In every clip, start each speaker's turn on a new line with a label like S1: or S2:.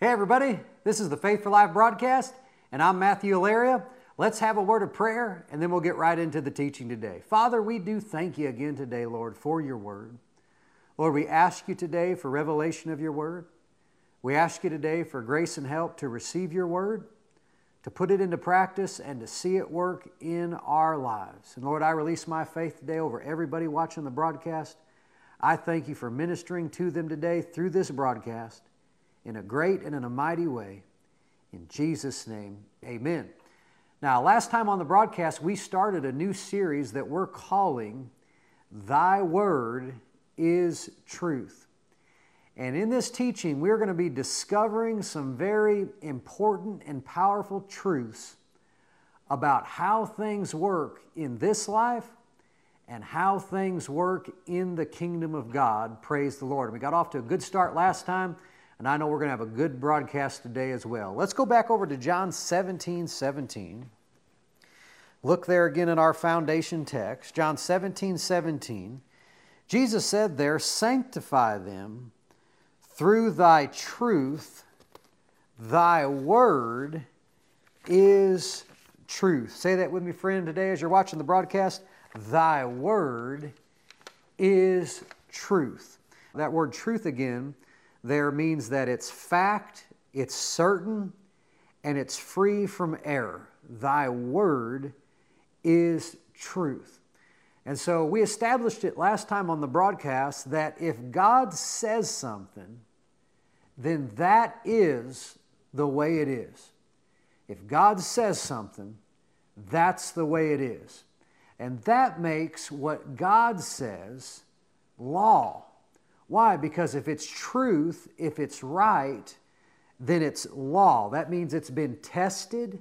S1: Hey everybody, this is the Faith for Life broadcast, and I'm Matthew Alaria. Let's have a word of prayer, and then we'll get right into the teaching today. Father, we do thank you again today, Lord, for your word. Lord, we ask you today for revelation of your word. We ask you today for grace and help to receive your word, to put it into practice, and to see it work in our lives. And Lord, I release my faith today over everybody watching the broadcast. I thank you for ministering to them today through this broadcast in a great and in a mighty way. In Jesus' name, amen. Now, last time on the broadcast, we started a new series that we're calling Thy Word is Truth. And in this teaching, we're going to be discovering some very important and powerful truths about how things work in this life and how things work in the kingdom of God. Praise the Lord. We got off to a good start last time, and I know we're going to have a good broadcast today as well. Let's go back over to John 17:17. Look there again in our foundation text. John 17:17. Jesus said there, "Sanctify them through thy truth. Thy word is truth." Say that with me, friend, today as you're watching the broadcast. Thy word is truth. That word truth again there means that it's fact, it's certain, and it's free from error. Thy word is truth. And so we established it last time on the broadcast that if God says something, then that is the way it is. If God says something, that's the way it is. And that makes what God says law. Why? Because if it's truth, if it's right, then it's law. That means it's been tested.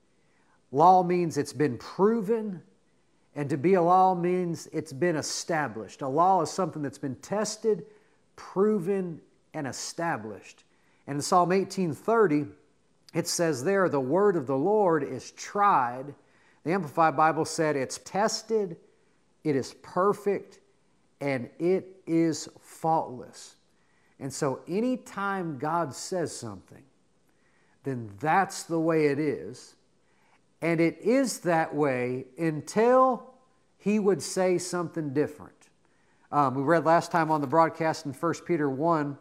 S1: Law means it's been proven. And to be a law means it's been established. A law is something that's been tested, proven, and established. And in Psalm 18:30, it says there, the word of the Lord is tried. The Amplified Bible said it's tested, it is perfect, and it is faultless. And so anytime God says something, then that's the way it is. And it is that way until He would say something different. We read last time on the broadcast in 1 Peter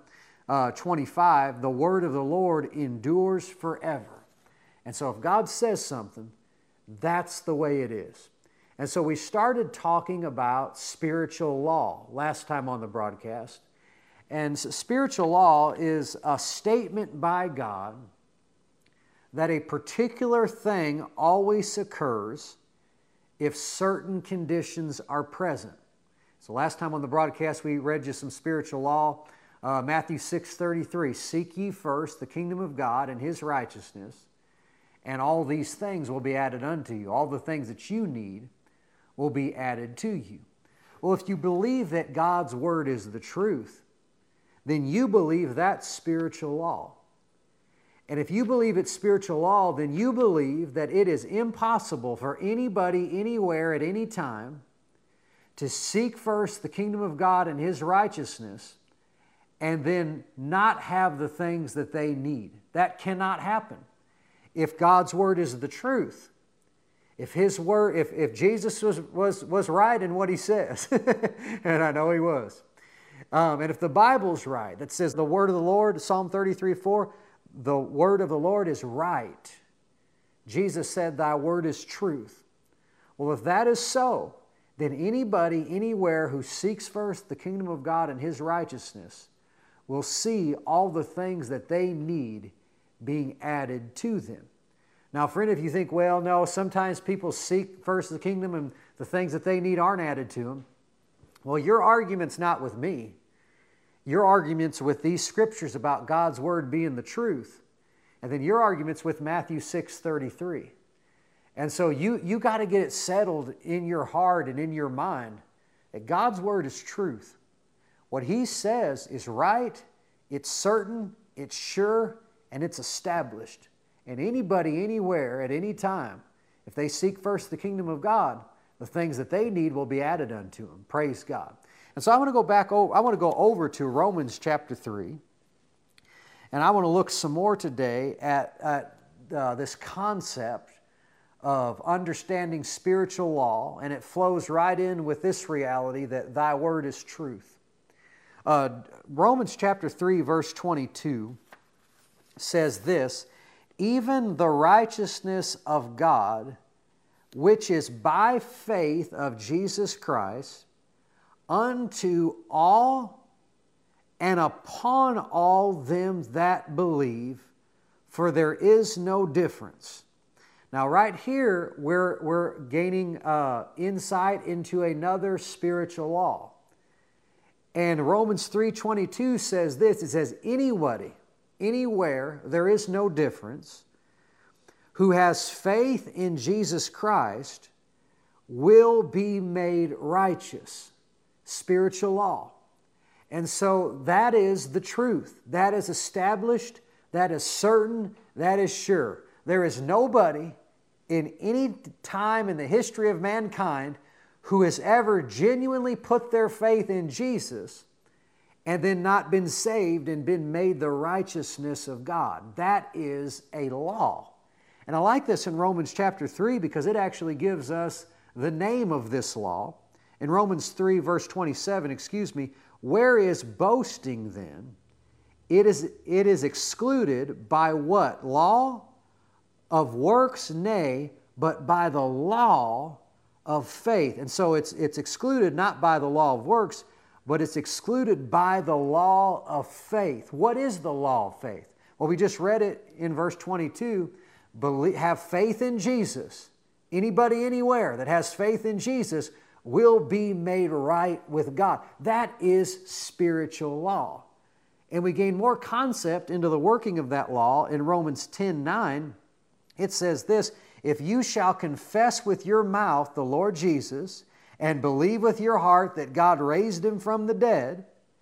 S1: 1:25, the word of the Lord endures forever. And so if God says something, that's the way it is. And so we started talking about spiritual law last time on the broadcast. And spiritual law is a statement by God that a particular thing always occurs if certain conditions are present. So last time on the broadcast we read you some spiritual law. Matthew 6:33, "Seek ye first the kingdom of God and His righteousness, and all these things will be added unto you." All the things that you need will be added to you. Well, if you believe that God's word is the truth, then you believe that's spiritual law. And if you believe it's spiritual law, then you believe that it is impossible for anybody, anywhere, at any time to seek first the kingdom of God and His righteousness and then not have the things that they need. That cannot happen. If God's word is the truth, if His word, if Jesus was right in what He says, and I know He was, and if the Bible's right, that says the word of the Lord, Psalm 33:4, the word of the Lord is right. Jesus said, "Thy word is truth." Well, if that is so, then anybody, anywhere who seeks first the kingdom of God and His righteousness will see all the things that they need being added to them. Now, friend, if you think, well, no, sometimes people seek first the kingdom and the things that they need aren't added to them. Well, your argument's not with me. Your argument's with these scriptures about God's word being the truth. And then your argument's with Matthew 6:33. And so you got to get it settled in your heart and in your mind that God's word is truth. What He says is right, it's certain, it's sure, and it's established. And anybody, anywhere, at any time, if they seek first the kingdom of God, the things that they need will be added unto them. Praise God. And so I want to go over to Romans chapter 3. And I want to look some more today at this concept of understanding spiritual law, and it flows right in with this reality that Thy Word is truth. Romans chapter 3, verse 22 says this, even the righteousness of God, which is by faith of Jesus Christ, unto all and upon all them that believe, for there is no difference. Now right here, we're gaining insight into another spiritual law. And Romans 3:22 says this, it says, anybody, anywhere, there is no difference, who has faith in Jesus Christ will be made righteous. Spiritual law. And so that is the truth. That is established, that is certain, that is sure. There is nobody in any time in the history of mankind who has ever genuinely put their faith in Jesus and then not been saved and been made the righteousness of God. That is a law. And I like this in Romans chapter 3 because it actually gives us the name of this law. In Romans 3 verse 27, where is boasting then? It is excluded by what? Law of works? Nay, but by the law of faith. And so it's excluded not by the law of works, but it's excluded by the law of faith. What is the law of faith? Well, we just read it in verse 22. Have faith in Jesus. Anybody anywhere that has faith in Jesus will be made right with God. That is spiritual law. And we gain more concept into the working of that law in Romans 10:9. It says this, if you shall confess with your mouth the Lord Jesus and believe with your heart that God raised Him from the dead,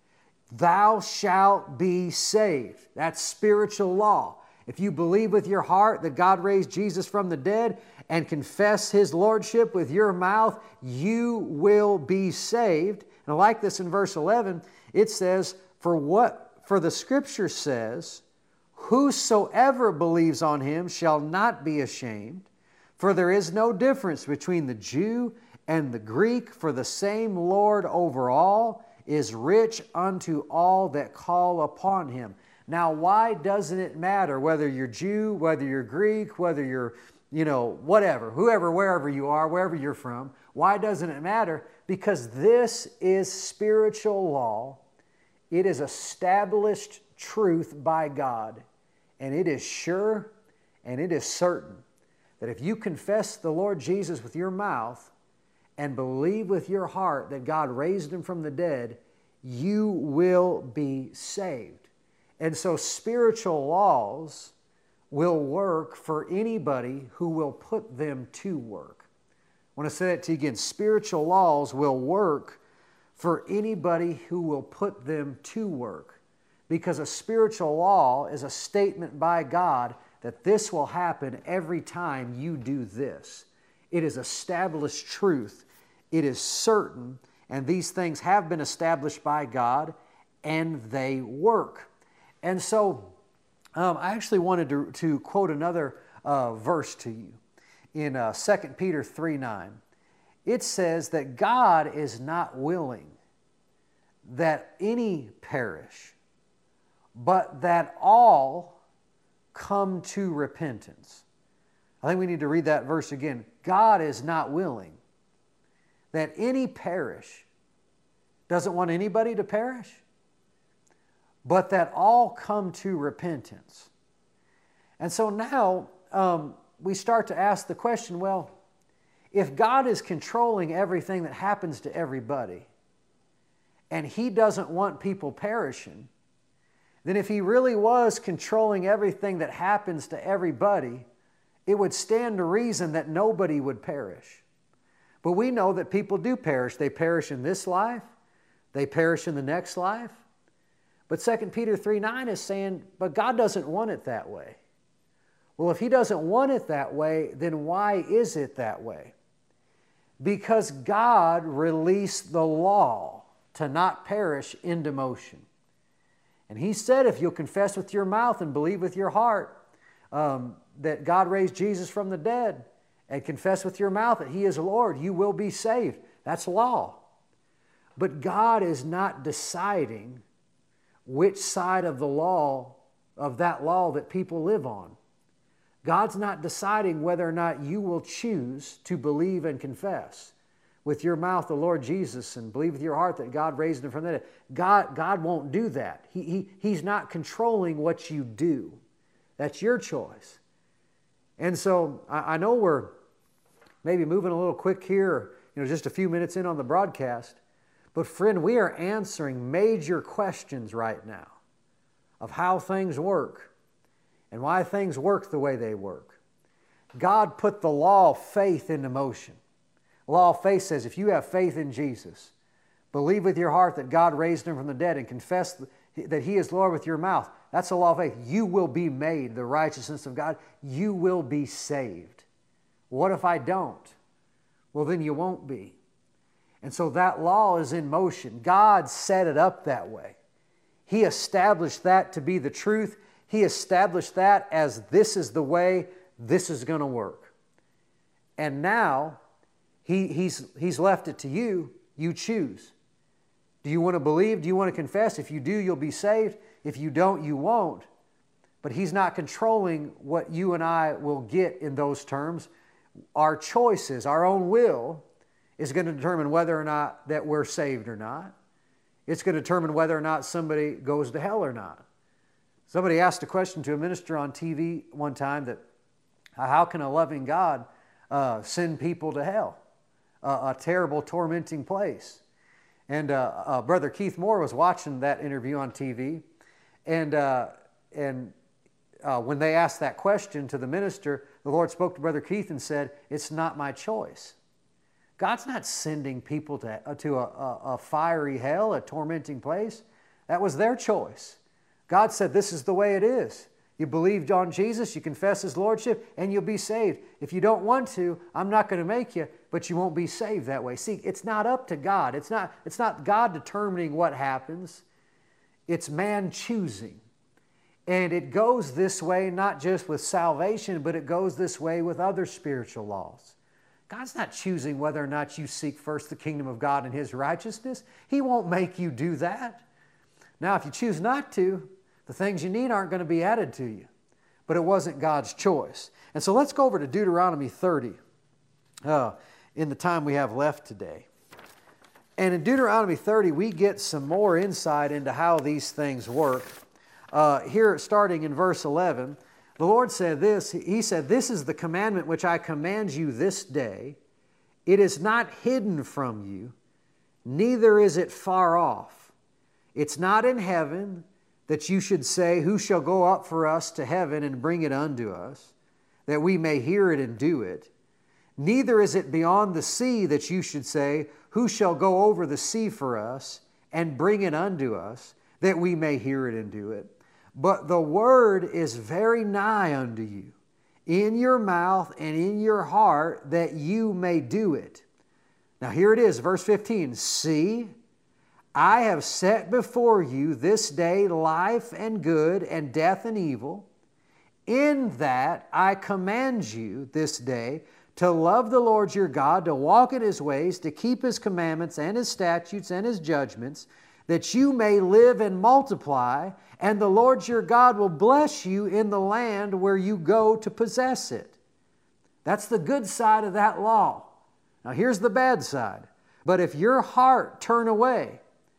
S1: thou shalt be saved. That's spiritual law. If you believe with your heart that God raised Jesus from the dead and confess His Lordship with your mouth, you will be saved. And I like this in verse 11. It says, for the Scripture says, whosoever believes on Him shall not be ashamed, for there is no difference between the Jew and the Greek, for the same Lord over all is rich unto all that call upon Him. Now, why doesn't it matter whether you're Jew, whether you're Greek, whether you're, whatever, whoever, wherever you are, wherever you're from? Why doesn't it matter? Because this is spiritual law. It is established truth by God, and it is sure and it is certain that if you confess the Lord Jesus with your mouth and believe with your heart that God raised Him from the dead, you will be saved. And so spiritual laws will work for anybody who will put them to work. I want to say that to you again. Spiritual laws will work for anybody who will put them to work. Because a spiritual law is a statement by God that this will happen every time you do this. It is established truth. It is certain. And these things have been established by God, and they work. And so I actually wanted to quote another verse to you in 2 Peter 3:9. It says that God is not willing that any perish, but that all come to repentance. I think we need to read that verse again. God is not willing that any perish, doesn't want anybody to perish, but that all come to repentance. And so now we start to ask the question, well, if God is controlling everything that happens to everybody, and He doesn't want people perishing, then if He really was controlling everything that happens to everybody, it would stand to reason that nobody would perish. But we know that people do perish. They perish in this life. They perish in the next life. But 2 Peter 3:9 is saying, but God doesn't want it that way. Well, if He doesn't want it that way, then why is it that way? Because God released the law to not perish into motion. And He said if you'll confess with your mouth and believe with your heart that God raised Jesus from the dead, and confess with your mouth that He is Lord, you will be saved. That's law. But God is not deciding which side of the law, of that law that people live on. God's not deciding whether or not you will choose to believe and confess with your mouth the Lord Jesus and believe with your heart that God raised Him from the dead. God won't do that. He's not controlling what you do. That's your choice. And so I know we're maybe moving a little quick here, just a few minutes in on the broadcast. But friend, we are answering major questions right now of how things work and why things work the way they work. God put the law of faith into motion. The law of faith says if you have faith in Jesus, believe with your heart that God raised Him from the dead, and confess that He is Lord with your mouth, that's the law of faith. You will be made the righteousness of God. You will be saved. What if I don't? Well, then you won't be. And so that law is in motion. God set it up that way. He established that to be the truth. He established that as this is the way this is going to work. And now He's left it to you. You choose. Do you want to believe? Do you want to confess? If you do, you'll be saved. If you don't, you won't. But He's not controlling what you and I will get in those terms. Our choices, our own will, is going to determine whether or not that we're saved or not. It's going to determine whether or not somebody goes to hell or not. Somebody asked a question to a minister on TV one time that, how can a loving God send people to hell? A terrible, tormenting place. And Brother Keith Moore was watching that interview on TV, and when they asked that question to the minister, the Lord spoke to Brother Keith and said, "It's not my choice." God's not sending people to a fiery hell, a tormenting place. That was their choice. God said, this is the way it is. You believe on Jesus, you confess His Lordship, and you'll be saved. If you don't want to, I'm not going to make you, but you won't be saved that way. See, it's not up to God. It's not God determining what happens. It's man choosing. And it goes this way not just with salvation, but it goes this way with other spiritual laws. God's not choosing whether or not you seek first the kingdom of God and His righteousness. He won't make you do that. Now, if you choose not to, the things you need aren't going to be added to you. But it wasn't God's choice. And so let's go over to Deuteronomy 30 in the time we have left today. And in Deuteronomy 30, we get some more insight into how these things work. Here, starting in verse 11, the Lord said this. He said, "This is the commandment which I command you this day. It is not hidden from you, neither is it far off. It's not in heaven, that you should say, who shall go up for us to heaven and bring it unto us, that we may hear it and do it? Neither is it beyond the sea, that you should say, who shall go over the sea for us and bring it unto us, that we may hear it and do it? But the word is very nigh unto you, in your mouth and in your heart, that you may do it." Now here it is, verse 15. "See, I have set before you this day life and good, and death and evil. In that I command you this day to love the Lord your God, to walk in His ways, to keep His commandments and His statutes and His judgments, that you may live and multiply, and the Lord your God will bless you in the land where you go to possess it." That's the good side of that law. Now here's the bad side. "But if your heart turn away,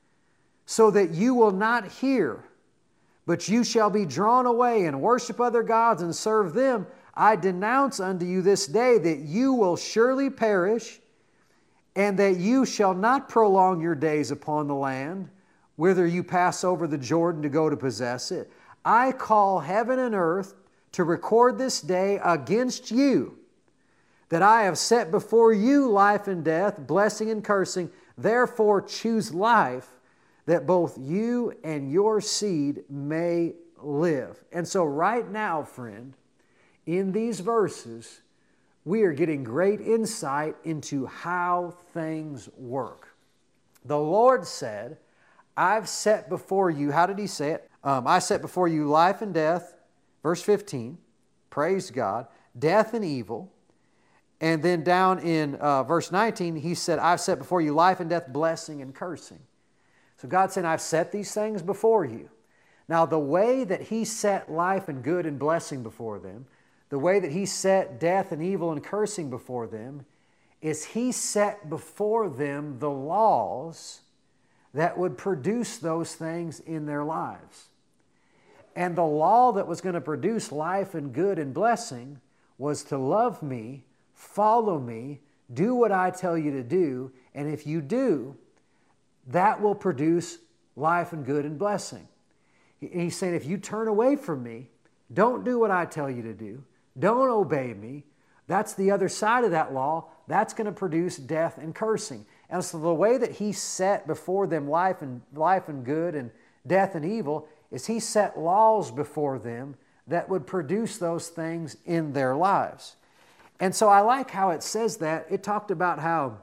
S1: so that you will not hear, but you shall be drawn away and worship other gods and serve them, I denounce unto you this day that you will surely perish, and that you shall not prolong your days upon the land, whither you pass over the Jordan to go to possess it. I call heaven and earth to record this day against you, that I have set before you life and death, blessing and cursing. Therefore choose life, that both you and your seed may live." And so right now, friend, in these verses, we are getting great insight into how things work. The Lord said, "I've set before you," how did He say it? I set before you life and death, verse 15, praise God, death and evil. And then down in verse 19, he said, I've set before you life and death, blessing and cursing. So God's saying, I've set these things before you. Now, the way that He set life and good and blessing before them, the way that He set death and evil and cursing before them, is He set before them the laws that would produce those things in their lives. And the law that was going to produce life and good and blessing was to love Me, follow Me, do what I tell you to do, and if you do, that will produce life and good and blessing. He's saying, if you turn away from Me, don't do what I tell you to do, don't obey Me, that's the other side of that law. That's going to produce death and cursing. And so the way that He set before them life and good and death and evil is He set laws before them that would produce those things in their lives. And so I like how it says that. It talked about how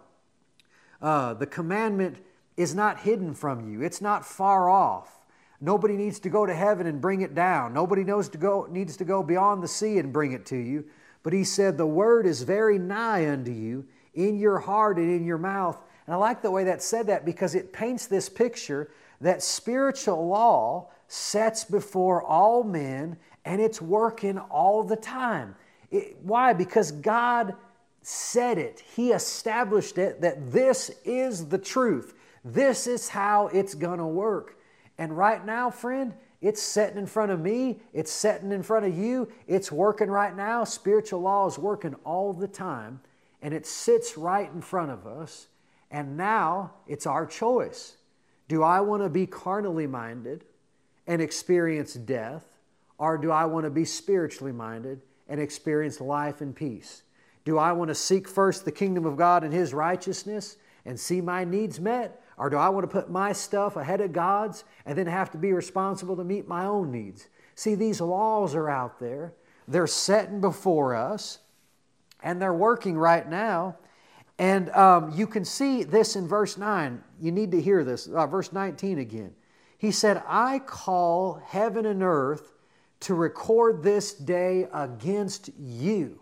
S1: the commandment is not hidden from you. It's not far off. Nobody needs to go to heaven and bring it down. Nobody needs to go beyond the sea and bring it to you. But He said the word is very nigh unto you, in your heart and in your mouth. And I like the way that said that because it paints this picture that spiritual law sets before all men and it's working all the time. Why? Because God said it. He established it that this is the truth. This is how it's going to work. And right now, friend, it's setting in front of me. It's setting in front of you. It's working right now. Spiritual law is working all the time. And it sits right in front of us. And now it's our choice. Do I want to be carnally minded and experience death? Or do I want to be spiritually minded and experience life and peace? Do I want to seek first the kingdom of God and His righteousness and see my needs met? Or do I want to put my stuff ahead of God's and then have to be responsible to meet my own needs? See, these laws are out there. They're setting before us, and they're working right now. And you can see this in verse 9. You need to hear this. Verse 19 again. He said, I call heaven and earth to record this day against you.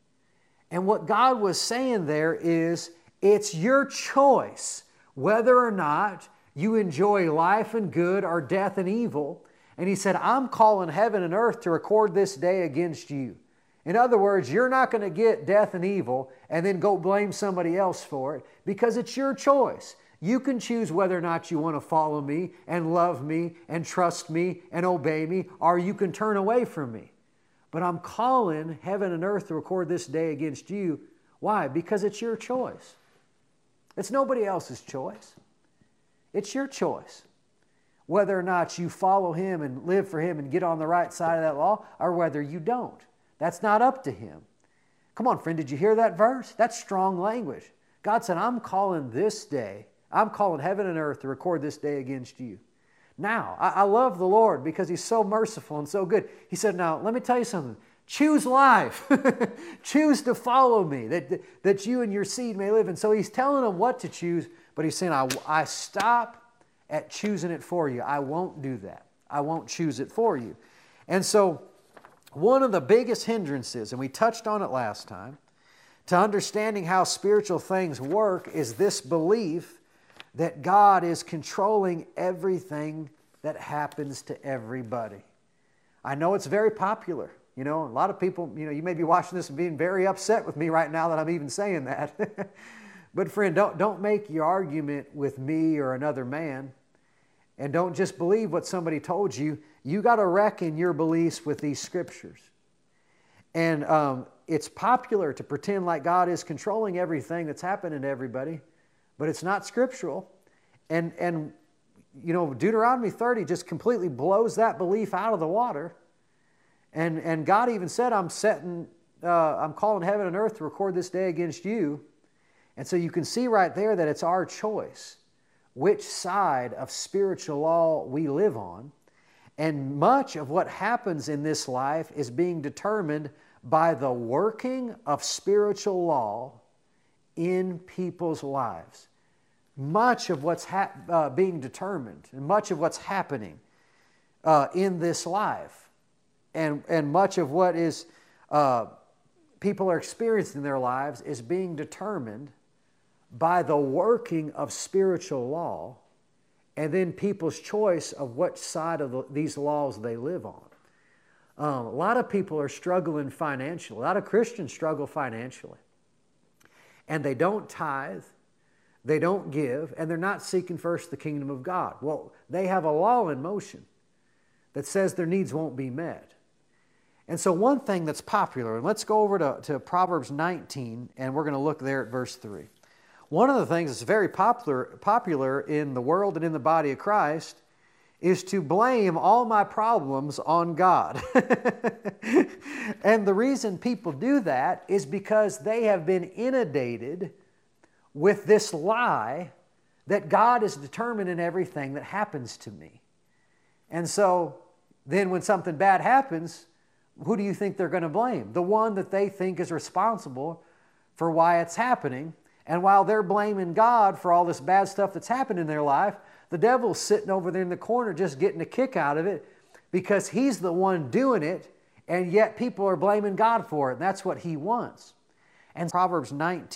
S1: And what God was saying there is, it's your choice whether or not you enjoy life and good or death and evil. And He said, I'm calling heaven and earth to record this day against you. In other words, you're not going to get death and evil and then go blame somebody else for it because it's your choice. You can choose whether or not you want to follow Me and love Me and trust Me and obey Me, or you can turn away from Me. But I'm calling heaven and earth to record this day against you. Why? Because it's your choice. It's nobody else's choice. It's your choice. Whether or not you follow Him and live for Him and get on the right side of that law, or whether you don't. That's not up to Him. Come on, friend, did you hear that verse? That's strong language. God said, I'm calling this day, I'm calling heaven and earth to record this day against you. Now, I love the Lord because He's so merciful and so good. He said, now, let me tell you something. Choose life. Choose to follow Me, that you and your seed may live. And so He's telling them what to choose, but He's saying, I stop at choosing it for you. I won't do that. I won't choose it for you. And so one of the biggest hindrances, and we touched on it last time, to understanding how spiritual things work is this belief that God is controlling everything that happens to everybody. I know it's very popular. You know, a lot of people, you may be watching this and being very upset with me right now that I'm even saying that. But friend, don't make your argument with me or another man. And don't just believe what somebody told you. You got to reckon your beliefs with these scriptures. And it's popular to pretend like God is controlling everything that's happening to everybody, but it's not scriptural. And Deuteronomy 30 just completely blows that belief out of the water. And God even said, I'm calling heaven and earth to record this day against you. And so you can see right there that it's our choice which side of spiritual law we live on. And much of what happens in this life is being determined by the working of spiritual law in people's lives. Much of what's being determined and much of what's happening in this life. And much of what is people are experiencing in their lives is being determined by the working of spiritual law and then people's choice of what side of these laws they live on. A lot of people are struggling financially. A lot of Christians struggle financially. And they don't tithe, they don't give, and they're not seeking first the kingdom of God. Well, they have a law in motion that says their needs won't be met. And so one thing that's popular, and let's go over to Proverbs 19, and we're going to look there at verse 3. One of the things that's very popular in the world and in the body of Christ is to blame all my problems on God. And the reason people do that is because they have been inundated with this lie that God is determined in everything that happens to me. And so then when something bad happens, who do you think they're going to blame? The one that they think is responsible for why it's happening. And while they're blaming God for all this bad stuff that's happened in their life, the devil's sitting over there in the corner just getting a kick out of it because he's the one doing it, and yet people are blaming God for it, and that's what he wants. And Proverbs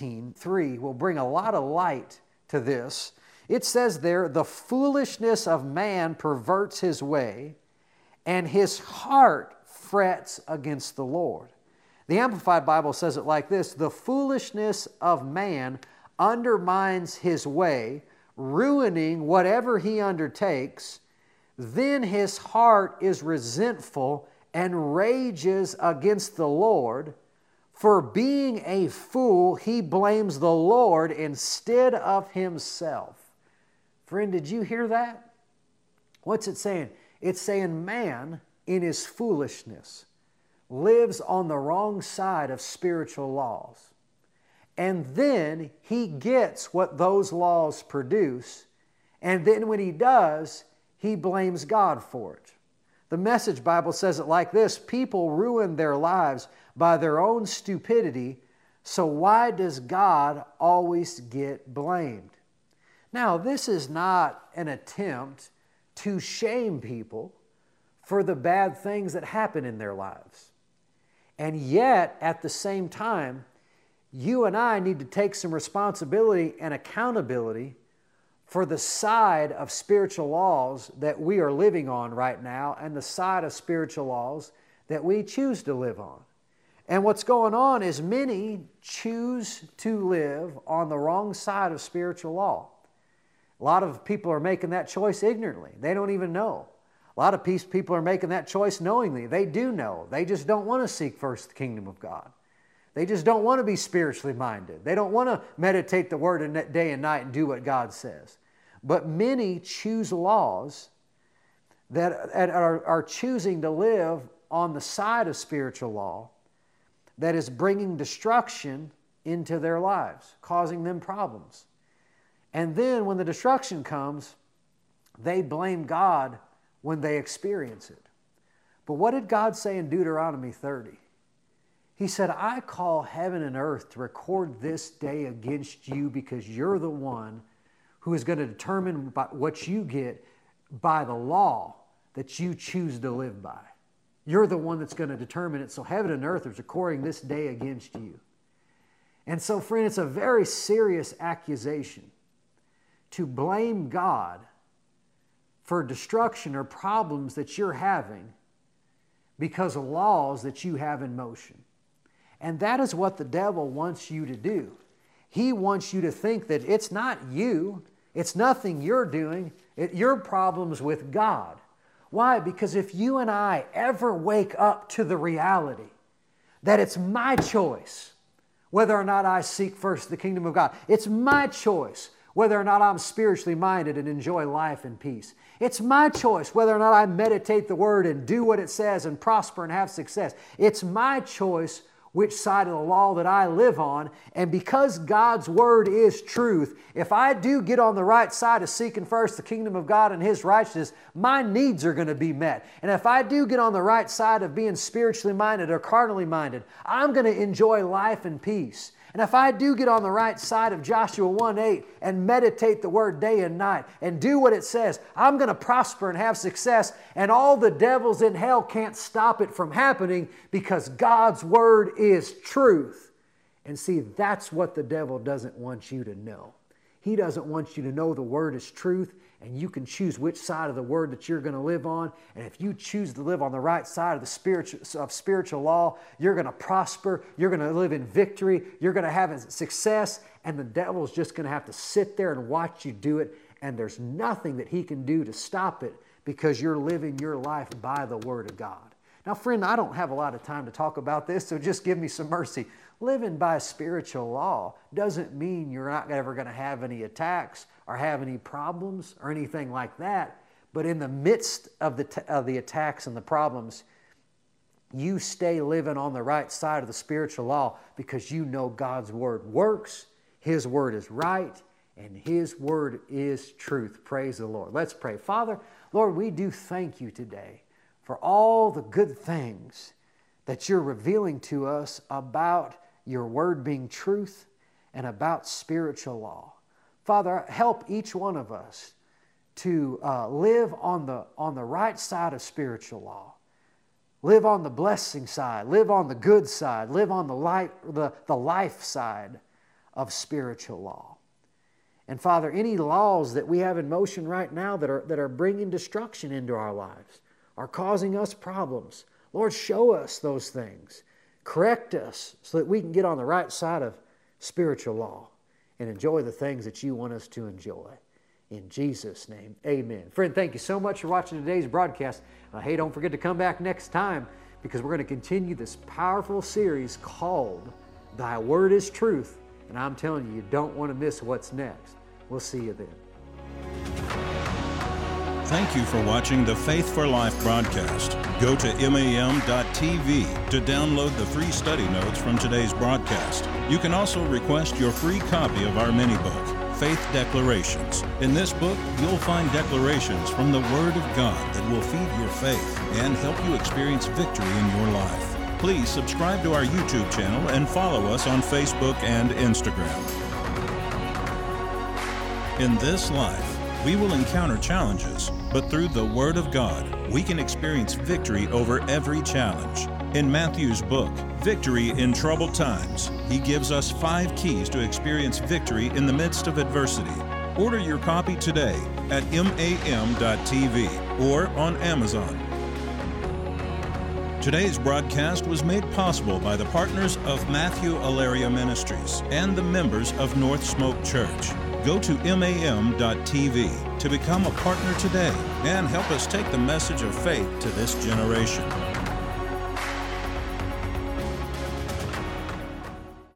S1: 19:3 will bring a lot of light to this. It says there, "The foolishness of man perverts his way, and his heart frets against the Lord." The Amplified Bible says it like this: "The foolishness of man undermines his way, ruining whatever he undertakes. Then his heart is resentful and rages against the Lord. For being a fool, he blames the Lord instead of himself." Friend, did you hear that? What's it saying? It's saying man, in his foolishness, lives on the wrong side of spiritual laws. And then he gets what those laws produce. And then when he does, he blames God for it. The Message Bible says it like this: "People ruin their lives by their own stupidity, so why does God always get blamed?" Now, this is not an attempt to shame people for the bad things that happen in their lives. And yet, at the same time, you and I need to take some responsibility and accountability for the side of spiritual laws that we are living on right now and the side of spiritual laws that we choose to live on. And what's going on is many choose to live on the wrong side of spiritual law. A lot of people are making that choice ignorantly. They don't even know. A lot of people are making that choice knowingly. They do know. They just don't want to seek first the kingdom of God. They just don't want to be spiritually minded. They don't want to meditate the Word day and night and do what God says. But many choose laws that are choosing to live on the side of spiritual law that is bringing destruction into their lives, causing them problems. And then when the destruction comes, they blame God when they experience it. But what did God say in Deuteronomy 30? He said, "I call heaven and earth to record this day against you because you're the one who is going to determine what you get by the law that you choose to live by. You're the one that's going to determine it. So heaven and earth is recording this day against you." And so, friend, it's a very serious accusation to blame God for destruction or problems that you're having because of laws that you have in motion. And that is what the devil wants you to do. He wants you to think that it's not you, it's nothing you're doing, your problem's with God. Why? Because if you and I ever wake up to the reality that it's my choice whether or not I seek first the kingdom of God, it's my choice whether or not I'm spiritually minded and enjoy life and peace. It's my choice whether or not I meditate the Word and do what it says and prosper and have success. It's my choice which side of the law that I live on. And because God's Word is truth, if I do get on the right side of seeking first the kingdom of God and His righteousness, my needs are going to be met. And if I do get on the right side of being spiritually minded or carnally minded, I'm going to enjoy life and peace. And if I do get on the right side of Joshua 1:8 and meditate the Word day and night and do what it says, I'm going to prosper and have success, and all the devils in hell can't stop it from happening because God's Word is truth. And see, that's what the devil doesn't want you to know. He doesn't want you to know the Word is truth, and you can choose which side of the Word that you're going to live on. And if you choose to live on the right side of the spiritual law, you're going to prosper, you're going to live in victory, you're going to have success, and the devil's just going to have to sit there and watch you do it, and there's nothing that he can do to stop it because you're living your life by the Word of God. Now, friend, I don't have a lot of time to talk about this, so just give me some mercy. Living by spiritual law doesn't mean you're not ever going to have any attacks or have any problems or anything like that. But in the midst of the attacks and the problems, you stay living on the right side of the spiritual law because you know God's Word works, His Word is right, and His Word is truth. Praise the Lord. Let's pray. Father, Lord, we do thank you today for all the good things that you're revealing to us about your Word being truth and about spiritual law. Father, help each one of us to live on the right side of spiritual law. Live on the blessing side. Live on the good side. Live on the life side of spiritual law. And Father, any laws that we have in motion right now that are bringing destruction into our lives, are causing us problems, Lord, show us those things. Correct us so that we can get on the right side of spiritual law and enjoy the things that you want us to enjoy. In Jesus' name, amen. Friend, thank you so much for watching today's broadcast. Hey, don't forget to come back next time because we're going to continue this powerful series called Thy Word is Truth. And I'm telling you, you don't want to miss what's next. We'll see you then.
S2: Thank you for watching the Faith for Life broadcast. Go to MAM.TV to download the free study notes from today's broadcast. You can also request your free copy of our mini-book, Faith Declarations. In this book, you'll find declarations from the Word of God that will feed your faith and help you experience victory in your life. Please subscribe to our YouTube channel and follow us on Facebook and Instagram. In this life, we will encounter challenges, but through the Word of God, we can experience victory over every challenge. In Matthew's book, Victory in Troubled Times, he gives us 5 keys to experience victory in the midst of adversity. Order your copy today at MAM.TV or on Amazon. Today's broadcast was made possible by the partners of Matthew Alaria Ministries and the members of North Smoke Church. Go to MAM.TV to become a partner today and help us take the message of faith to this generation.